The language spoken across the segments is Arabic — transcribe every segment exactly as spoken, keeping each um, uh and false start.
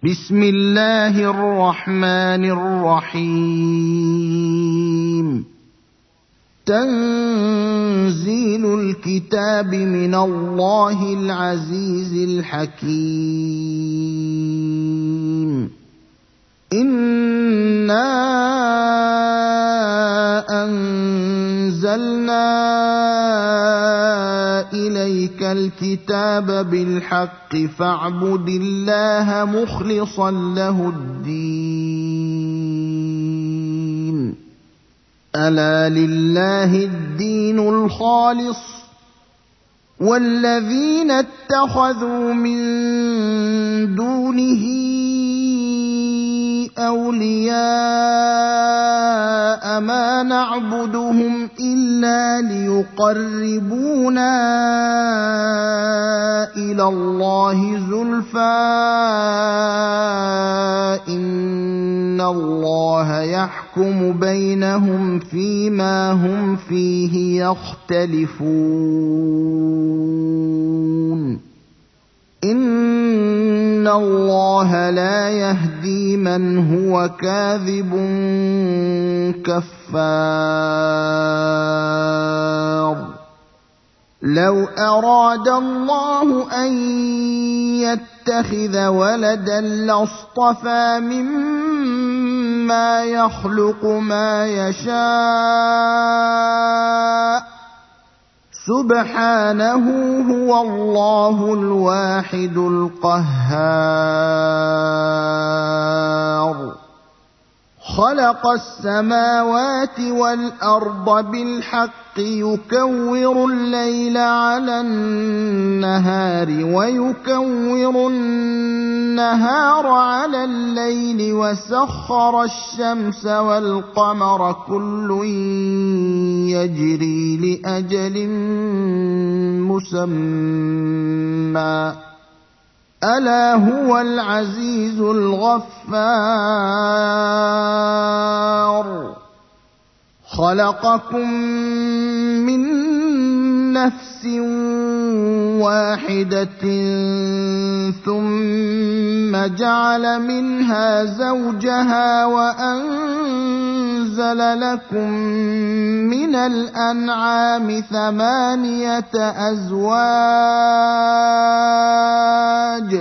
بسم الله الرحمن الرحيم تنزيل الكتاب من الله العزيز الحكيم إنا أنزلنا إليك الكتاب بالحق فاعبد الله مخلصا له الدين ألا لله الدين الخالص والذين اتخذوا من دونه أولياء ما نعبدهم إلا ليقربونا إلى الله زلفى إن الله يحكم بينهم فيما هم فيه يختلفون إن الله لا يهدي من هو كاذب كفار لو أراد الله أن يتخذ ولدا لاصطفى مما يخلق ما يشاء سبحانه هو الله الواحد القهار خلق السماوات والأرض بالحق يكور الليل على النهار ويكور النهار على الليل وسخر الشمس والقمر كل يجري لأجل مسمى ألا هو العزيز الغفار خلقكم من نفس واحدة ثم جعل منها زوجها وأنزل لكم من الأنعام ثمانية أزواج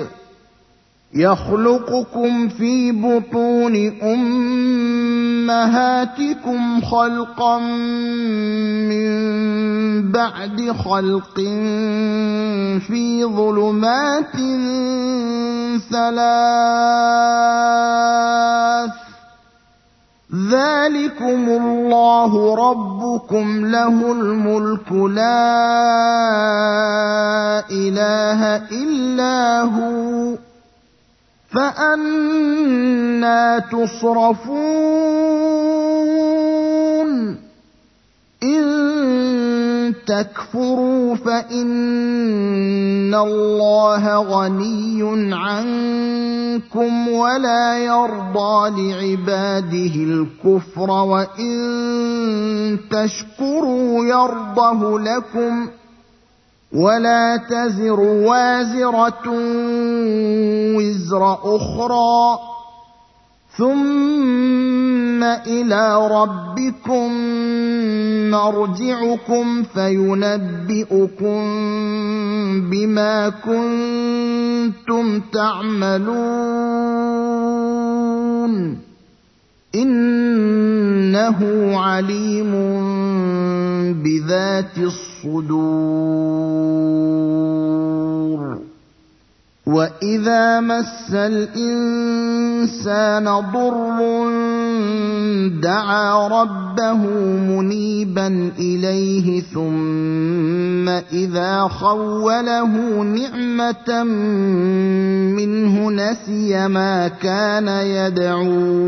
يخلقكم في بطون أمهاتكم خلقا من بعد خلق في ظلمات ثلاث ذلكم الله ربكم له الملك لا إله إلا هو فأنى تصرفون إن تكفروا فإن الله غني عنكم ولا يرضى لعباده الكفر وإن تشكروا يرضه لكم ولا تزر وازرة وزر أخرى ثم إلى ربكم مرجعكم فينبئكم بما كنتم تعملون إنه عليم بذات الصدور وإذا مس الإنسان ضر دعا ربه منيبا إليه ثم إذا خوله نعمة منه نسي ما كان يدعو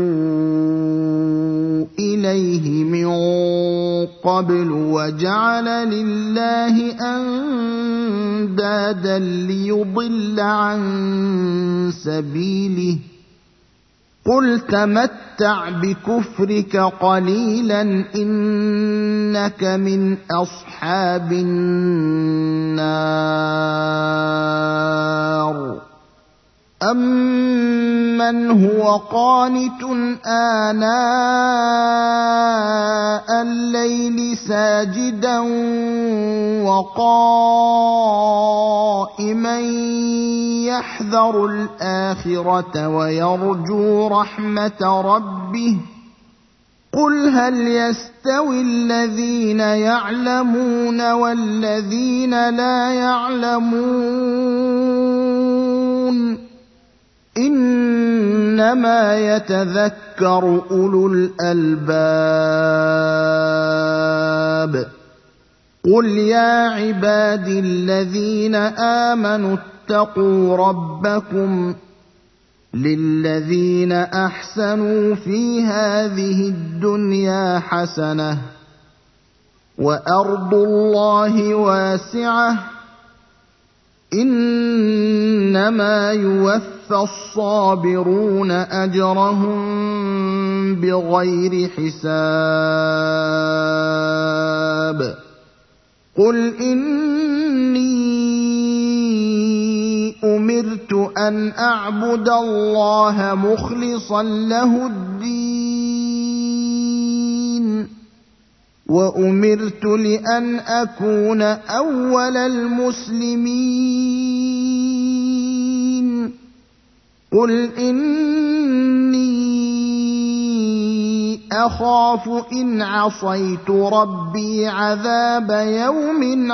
إليه من قبل وجعل لله أندادا ليضل عن سبيله قل تمتع بكفرك قليلا إنك من أصحاب النار أما من هو قانت آناء الليل ساجدا وقائما يحذر الآخرة ويرجو رحمة ربه قل هل يستوي الذين يعلمون والذين لا يعلمون إنما يتذكر أولو الألباب قل يا عبادي الذين آمنوا اتقوا ربكم للذين أحسنوا في هذه الدنيا حسنة وأرض الله واسعة إنما يوفى الصابرون أجرهم بغير حساب قل إني أمرت أن أعبد الله مخلصا له الدين وأمرت لأن أكون أول المسلمين قل إني أخاف إن عصيت ربي عذاب يوم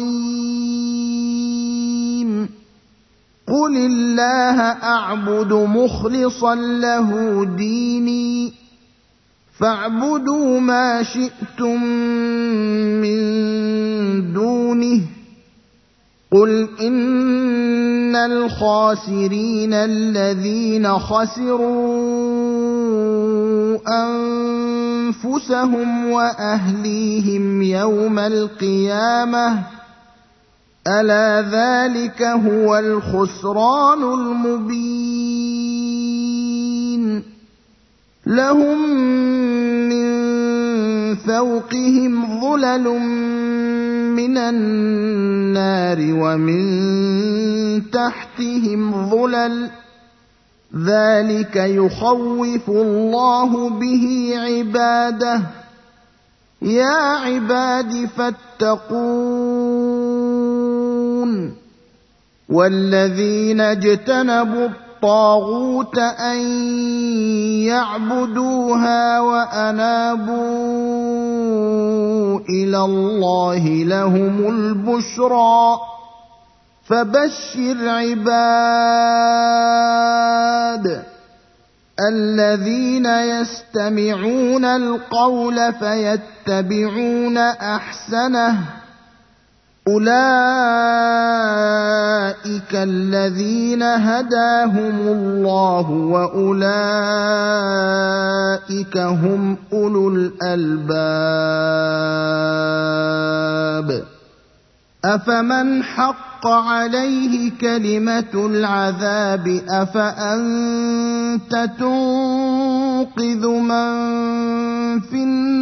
عظيم قل الله أعبد مخلصا له ديني فاعبدوا ما شئتم من دونه قل إن الخاسرين الذين خسروا أنفسهم وأهليهم يوم القيامة ألا ذلك هو الخسران المبين لهم من فوقهم ظلل من النار ومن تحتهم ظلل ذلك يخوف الله به عباده يا عباد فاتقون والذين اجتنبوا الطاغوت أن يعبدوها وأنابوا إلى الله لهم البشرى فبشر عباد الذين يستمعون القول فيتبعون أحسنه أولئك الذين هداهم الله وأولئك هم أولو الألباب أفمن حق عليه كلمة العذاب أفأنت تنقذ من في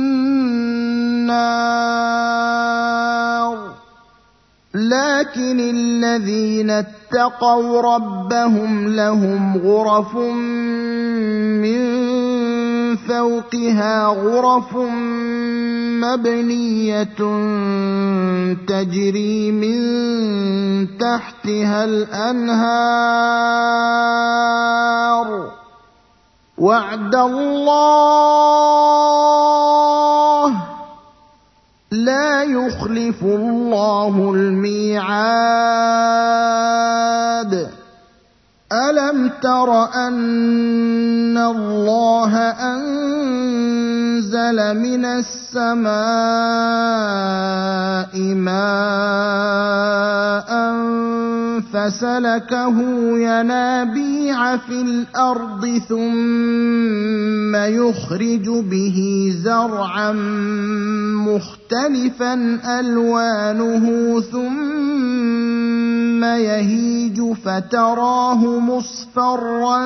النار لكن الذين اتقوا ربهم لهم غرف من فوقها غرف مبنية تجري من تحتها الأنهار وعد الله لا يخلف الله الميعاد ألم تر أن الله أنزل من السماء ماء فسلكه ينابيع في الأرض ثم يخرج به زرعا مختلفا ألوانه ثم يهيج فتراه مصفرا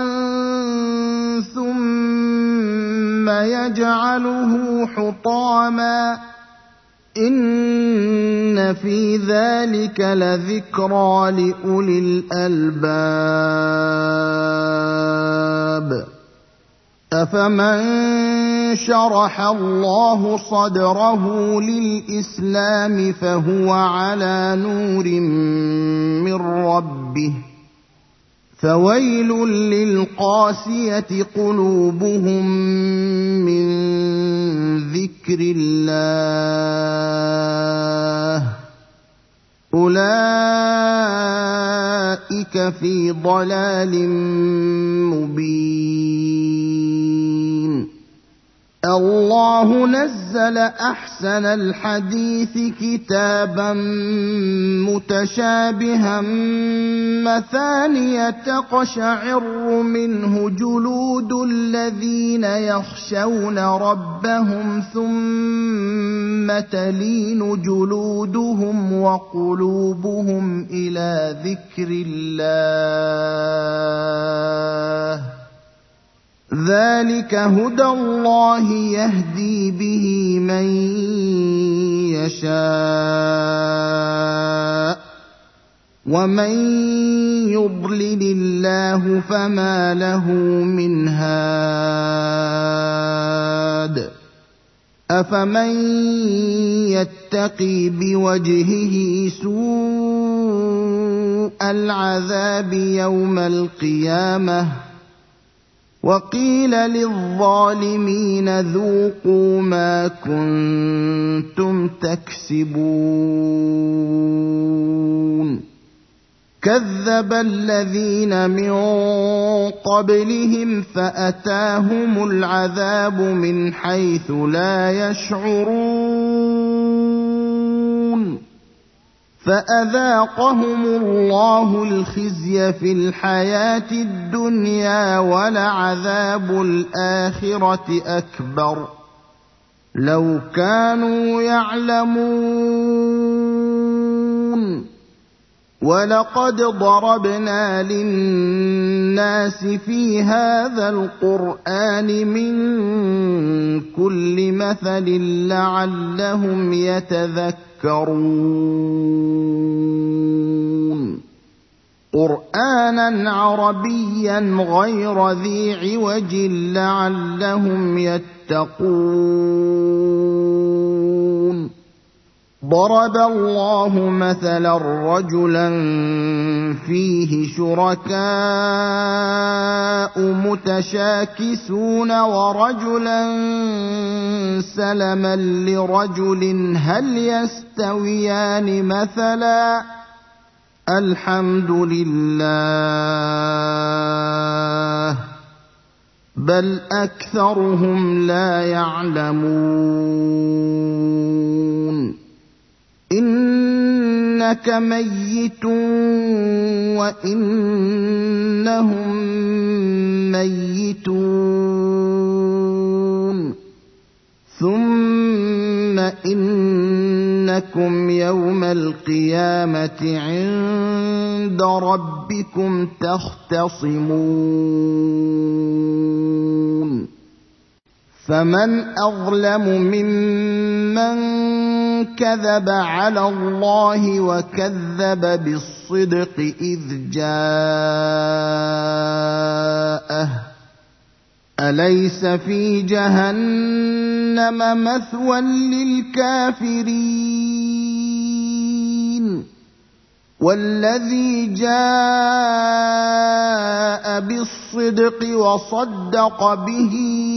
ثم يجعله حطاما إن في ذلك لذكرى لأولي الألباب أفمن شرح الله صدره للإسلام فهو على نور من ربه فويل للقاسية قلوبهم من ذكر الله أولئك في ضلال مبين الله نزل أحسن الحديث كتابا متشابها مثانية تقشعر منه جلود الذين يخشون ربهم ثم تلين جلودهم وقلوبهم إلى ذكر الله ذلك هدى الله يهدي به من يشاء ومن يضلل الله فما له من هاد أفمن يتقي بوجهه سوء العذاب يوم القيامة وقيل للظالمين ذوقوا ما كنتم تكسبون كذب الذين من قبلهم فأتاهم العذاب من حيث لا يشعرون فأذاقهم الله الخزي في الحياة الدنيا ولعذاب الآخرة أكبر لو كانوا يعلمون ولقد ضربنا للناس في هذا القرآن من كل مثل لعلهم يتذكرون قرآنا عربيا غير ذي عوج لعلهم يتقون ضرب الله مثلا رجلا فيه شركاء متشاكسون ورجلا سلما لرجل هل يستويان مثلا الحمد لله بل أكثرهم لا يعلمون إنك ميت وإنهم ميتون ثم إنكم يوم القيامة عند ربكم تختصمون فمن أظلم ممن كذب على الله وكذب بالصدق إذ جاءه أليس في جهنم مثوى للكافرين والذي جاء بالصدق وصدق به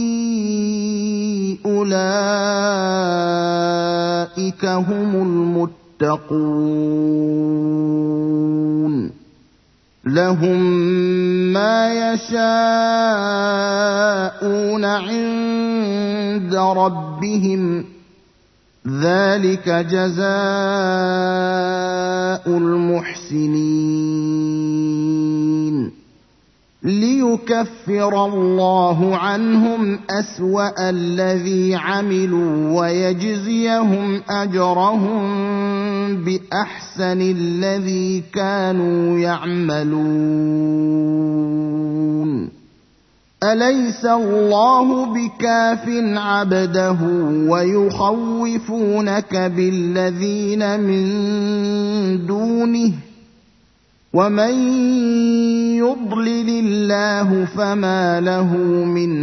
أولئك هم المتقون لهم ما يشاءون عند ربهم ذلك جزاء المحسنين ليكفر الله عنهم أسوأ الذي عملوا ويجزيهم أجرهم بأحسن الذي كانوا يعملون أليس الله بكاف عبده ويخوفونك بالذين من دونه ومن يضلل الله فما له من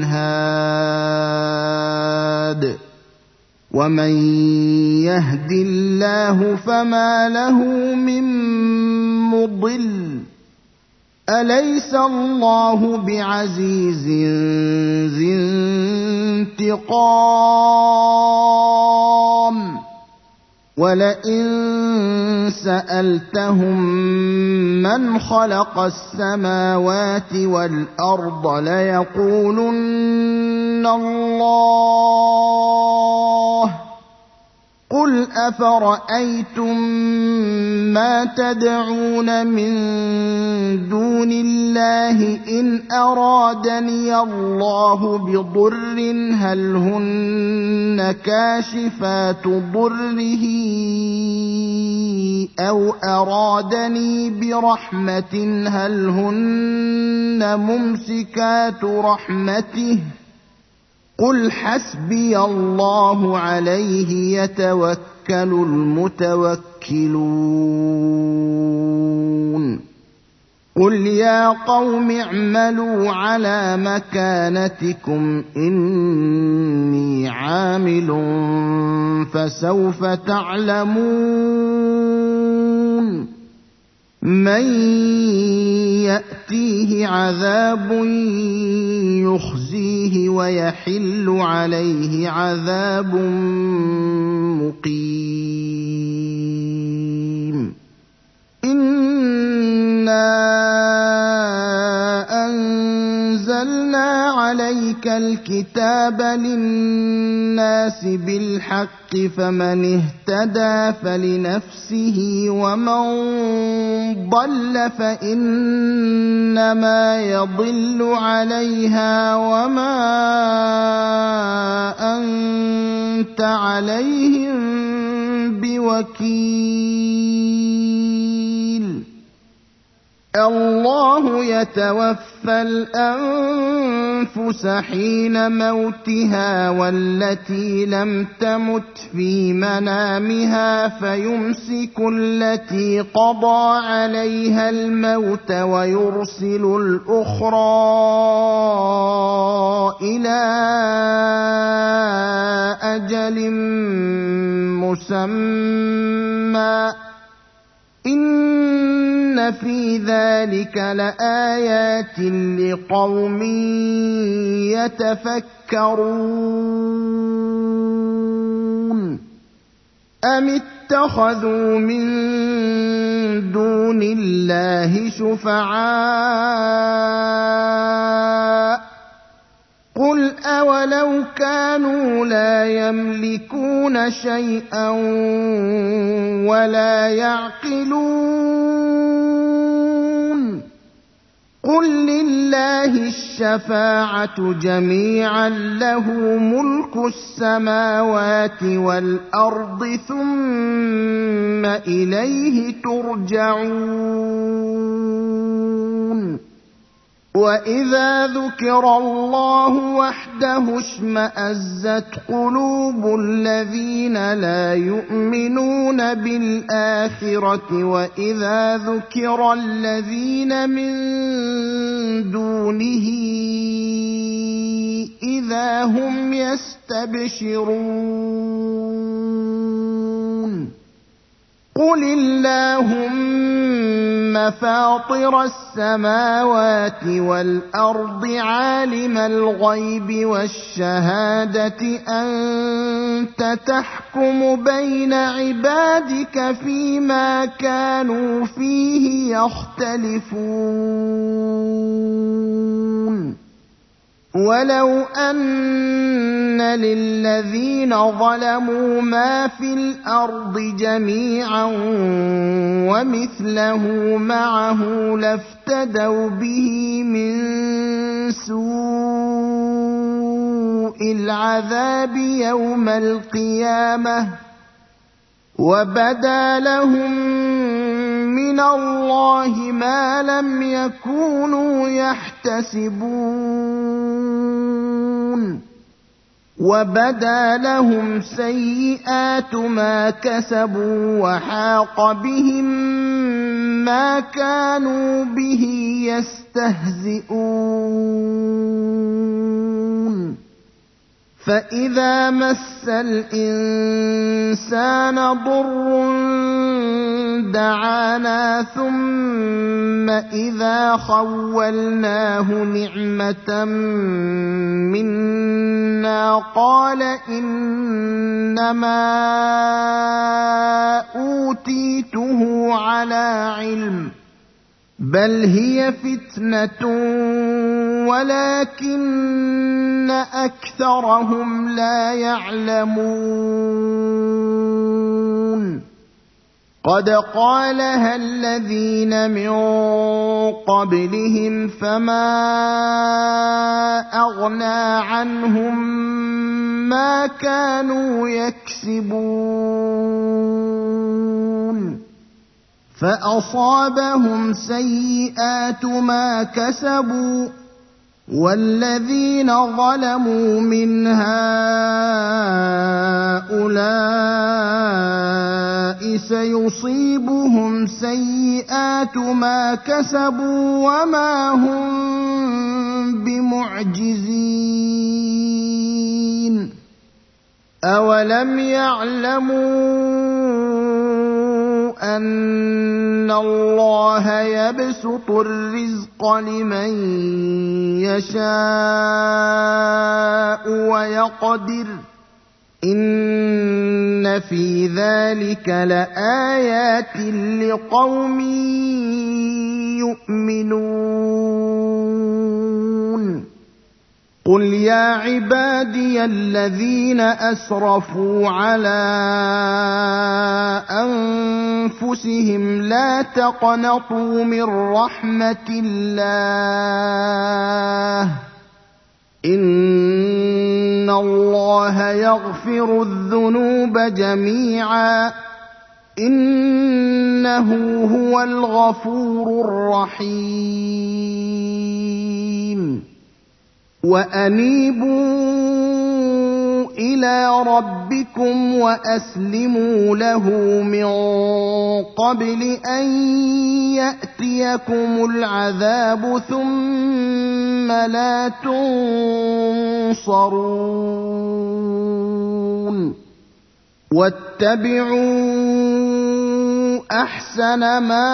هاد ومن يهد الله فما له من مضل أليس الله بعزيز ذي انتقام ولئن سألتهم من خلق السماوات والأرض ليقولن الله قل أفرأيتم ما تدعون من دون الله إن أرادني الله بضر هل هن كاشفات ضره أو أرادني برحمة هل هن ممسكات رحمته قل حسبي الله عليه يتوكل المتوكلون قل يا قوم اعملوا على مكانتكم إني عامل فسوف تعلمون من يأتيه عذاب يخزيه ويحل عليه عذاب مقيم إنا أنزلنا عليك الكتاب للناس بالحق فمن اهتدى فلنفسه ومن ضل فإنما يضل عليها وما أنت عليهم بوكيل الله يتوفى الأنفس حين موتها والتي لم تمت في منامها فيمسك التي قضى عليها الموت ويرسل الأخرى إلى أجل مسمى إن في ذلك لآيات لقوم يتفكرون أم اتخذوا من دون الله شفعاء قل أولو كانوا لا يملكون شيئا ولا يعقلون قل لله الشفاعة جميعا له ملك السماوات والأرض ثم إليه ترجعون وإذا ذكر الله وحده اشمأزت قلوب الذين لا يؤمنون بالآخرة وإذا ذكر الذين من دونه إذا هم يستبشرون قل اللهم فاطر السماوات والأرض عالم الغيب والشهادة أنت تحكم بين عبادك فيما كانوا فيه يختلفون ولو أن للذين ظلموا ما في الأرض جميعا ومثله معه لافتدوا به من سوء العذاب يوم القيامة وبدا لهم من الله ما لم يكونوا يحتسبون وبدا لهم سيئات ما كسبوا وحاق بهم ما كانوا به يستهزئون فإذا مس الإنسان ضر دعانا ثم إذا خولناه نعمة منا قال إنما أوتيته على علم بل هي فتنة ولكن أكثرهم لا يعلمون قد قالها الذين من قبلهم فما أغنى عنهم ما كانوا يكسبون فأصابهم سيئات ما كسبوا والذين ظلموا من هؤلاء سيصيبهم سيئات ما كسبوا وما هم بمعجزين أولم يعلموا أن الله يبسط الرزق لمن يشاء ويقدر إن في ذلك لآيات لقوم يؤمنون قل يا عبادي الذين أسرفوا على أنفسهم لا تقنطوا من رحمة الله إن الله يغفر الذنوب جميعا إنه هو الغفور الرحيم وأنيبوا إلى ربكم وأسلموا له من قبل أن يأتيكم العذاب ثم لا تنصرون واتبعوا أحسن ما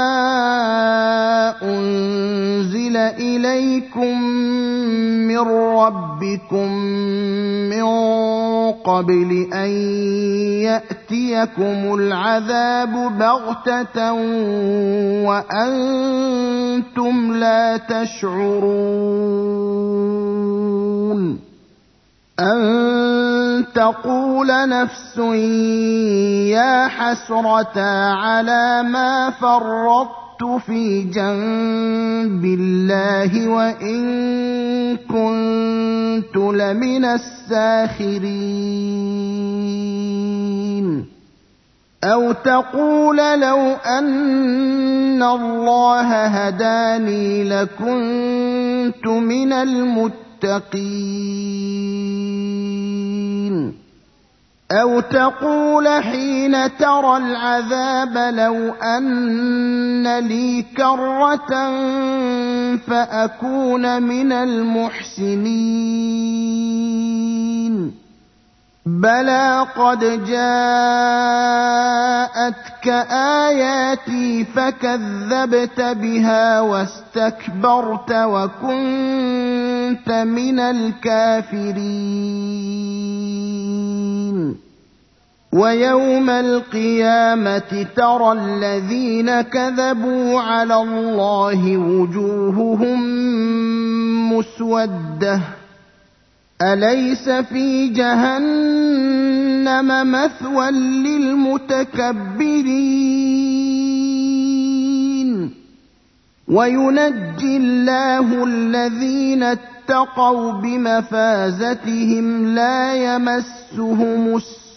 أنزل إليكم من ربكم من قبل أن يأتيكم العذاب بغتة وأنتم لا تشعرون أن تقول نفس يا حسرة على ما فرطت في جنب الله وإن كنت لمن الساخرين أو تقول لو أن الله هداني لكنت من المتقين المتقين أو تقول حين ترى العذاب لو أن لي كرة فأكون من المحسنين بلى قد جاءتك آياتي فكذبت بها واستكبرت وكنت من الكافرين ويوم القيامة ترى الذين كذبوا على الله وجوههم مسودة أليس في جهنم مثوى للمتكبرين وينجي الله الذين اتقوا بمفازتهم لا يمسهم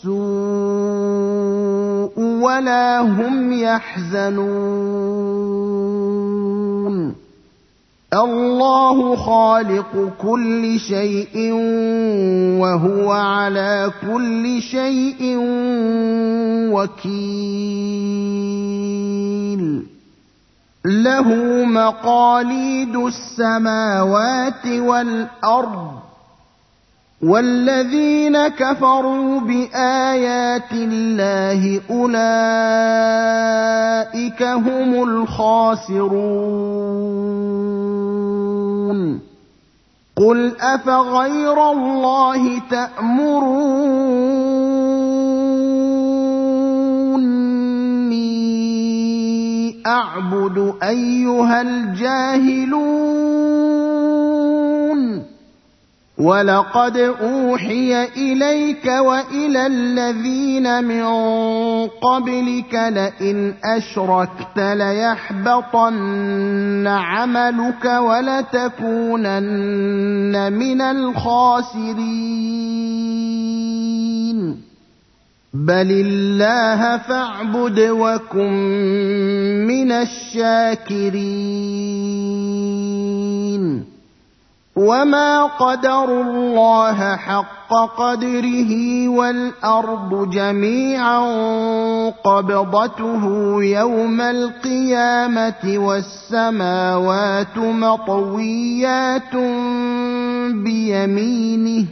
السوء ولا هم يحزنون الله خالق كل شيء وهو على كل شيء وكيل له مقاليد السماوات والأرض والذين كفروا بآيات الله أولئك هم الخاسرون قل أفغير الله تأمروني أعبد أيها الجاهلون ولقد أوحي إليك وإلى الذين من قبلك لئن أشركت ليحبطن عملك ولتكونن من الخاسرين بل الله فاعبد وكن من الشاكرين وما قدروا الله حق قدره والأرض جميعا قبضته يوم القيامة والسماوات مطويات بيمينه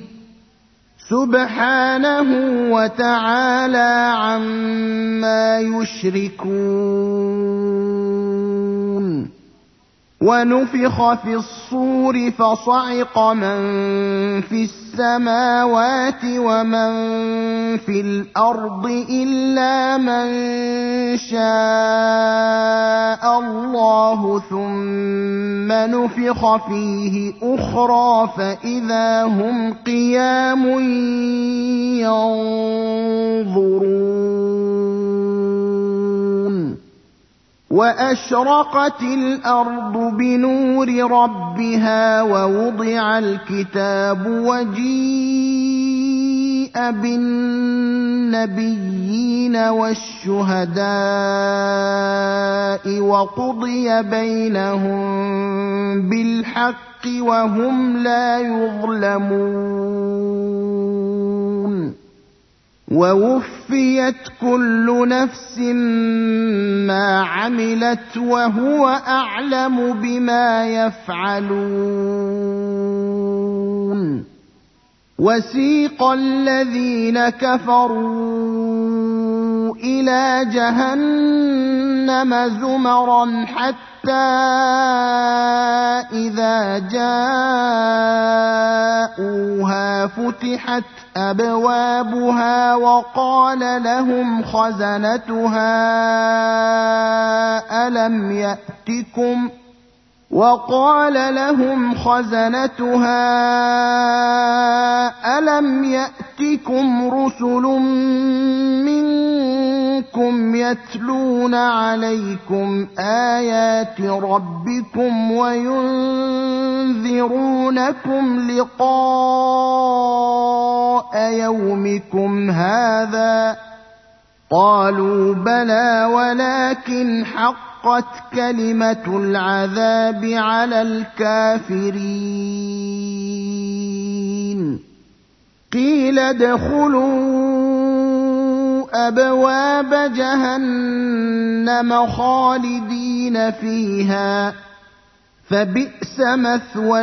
سبحانه وتعالى عما يشركون ونفخ في الصور فصعق من في السماوات ومن في الأرض إلا من شاء الله ثم نفخ فيه أخرى فإذا هم قيام ينظرون وأشرقت الأرض بنور ربها ووضع الكتاب وجيء بالنبيين والشهداء وقضي بينهم بالحق وهم لا يظلمون ووفيت كل نفس ما عملت وهو أعلم بما يفعلون وسيق الذين كفروا إلى جهنم زمرا حتى إذا جاءوها فتحت أبوابها وقال لهم خزنتها ألم يأتكم وقال لهم خزنتها ألم يأتكم رسل منكم يتلون عليكم آيات ربكم وينذرونكم لقاء يومكم هذا قالوا بلى ولكن حقت كلمة العذاب على الكافرين قيل ادخلوا أبواب جهنم خالدين فيها فبئس مثوى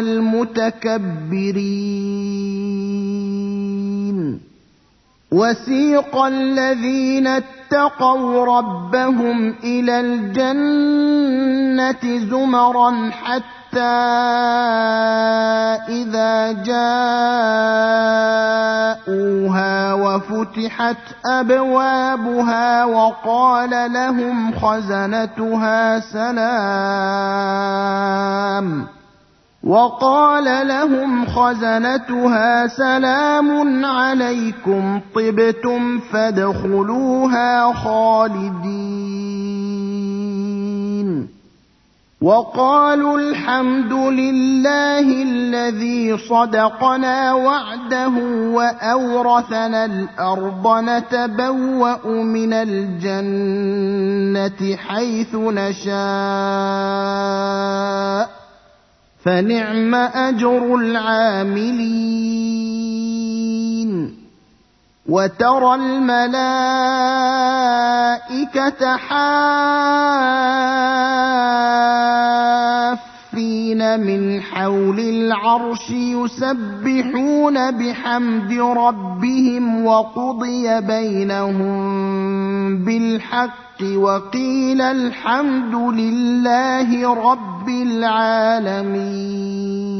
المتكبرين وسيق الذين اتقوا ربهم إلى الجنة زمرا حتى إذا جاءوها وفتحت أبوابها وقال لهم خزنتها سلام وقال لهم خزنتها سلام عليكم طبتم فادخلوها خالدين وقالوا الحمد لله الذي صدقنا وعده وأورثنا الأرض نتبوأ من الجنة حيث نشاء فنعم أجر العاملين. وترى الملائكة حافين من حول العرش يسبحون بحمد ربهم وقضي بينهم بالحق وقيل الحمد لله رب العالمين.